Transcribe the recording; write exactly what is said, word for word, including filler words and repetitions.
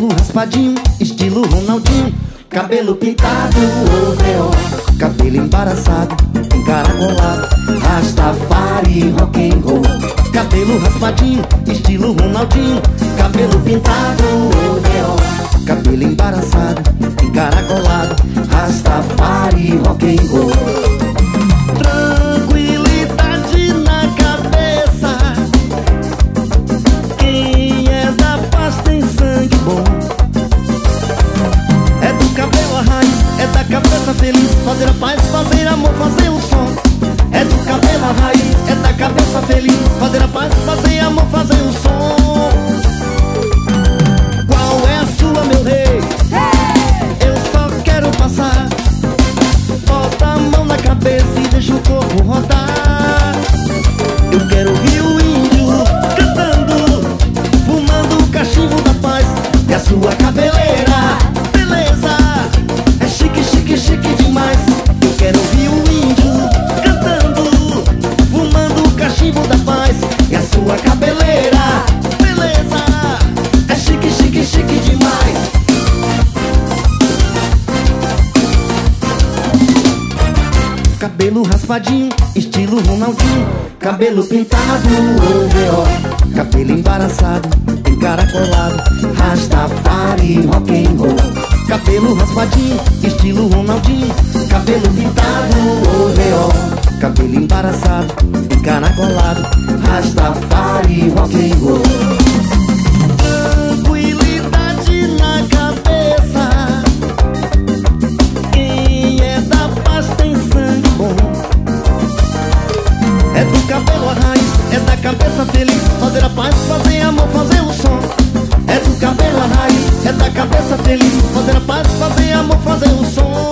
Cabelo raspadinho, estilo Ronaldinho. Cabelo pintado, overol. Cabelo embaraçado, encaracolado, Rastafari, rock and roll. Cabelo raspadinho, estilo Ronaldinho. Cabelo pintado, overol. Cabelo embaraçado, encaracolado, Rastafari, rock and roll. Tranquilidade na cabeça. Quem é da paz tem sangue bom. É do cabelo a raiz, é da cabeça feliz. Fazer a paz, fazer amor, fazer o som. É do cabelo a raiz, é da cabeça feliz. Fazer a paz, fazer amor, fazer o som. Qual é a sua, meu rei? Eu só quero passar. Bota a mão na cabeça e deixa o corpo rodar. Eu quero ouvir o índio cantando, fumando o cachimbo da paz. E a sua cabeleira, beleza, é chique, chique, chique demais. Eu quero ouvir o índio cantando, fumando o cachimbo da paz. E a sua cabeleira, beleza, é chique, chique, chique demais. Cabelo raspadinho, estilo Ronaldinho. Cabelo pintado, overol. Cabelo embaraçado, encaracolado, Rastafari, rock and roll. Cabelo raspadinho, estilo Ronaldinho. Cabelo pintado, overol. Cabelo embaraçado, encaracolado, Rastafari, rock and roll. Tranquilidade na cabeça. Quem é da paz tem sangue bom. É do cabelo a raiz, é da cabeça feliz. Fazer a paz, fazer amor, fazer o som. É do cabelo a raiz, é da cabeça feliz. Fazer a paz, fazer amor, fazer o som.